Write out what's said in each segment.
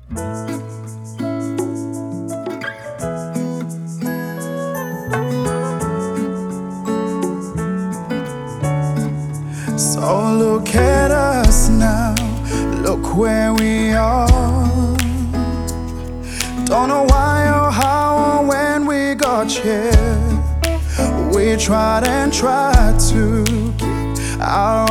So look at us now, look where we are. Don't know why or how or when we got here. We tried and tried to keep our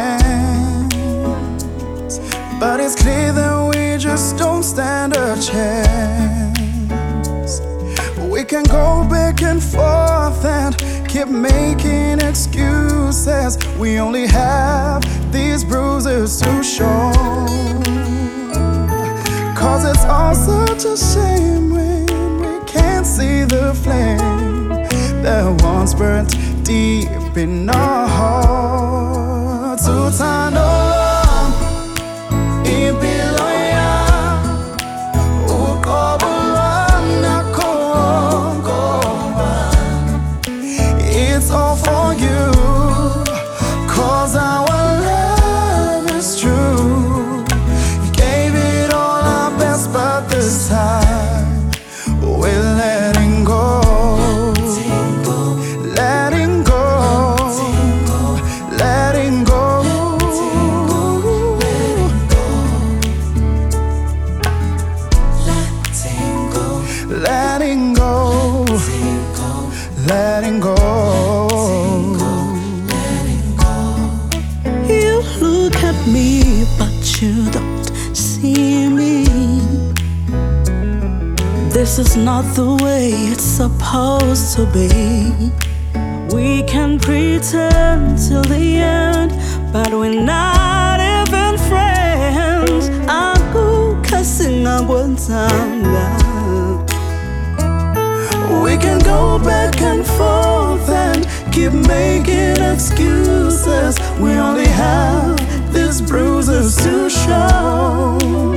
romance, but it's clear that we just don't stand a chance. We can go back and forth and keep making excuses. We only have these bruises to show. 'Cause it's all such a shame when we can't see the flame that once burnt deep in our hearts. Uthandolwam impilo uqobo lwam nakho wonke wam. It's all for you, 'cause our love is true. You gave it all our best, but this time we're letting go. Letting go, letting go, letting go, letting go. You look at me, but you don't see me. This is not the way it's supposed to be. We can pretend till the end, but we're not even friends. We can go back and forth and keep making excuses. We only have these bruises to show.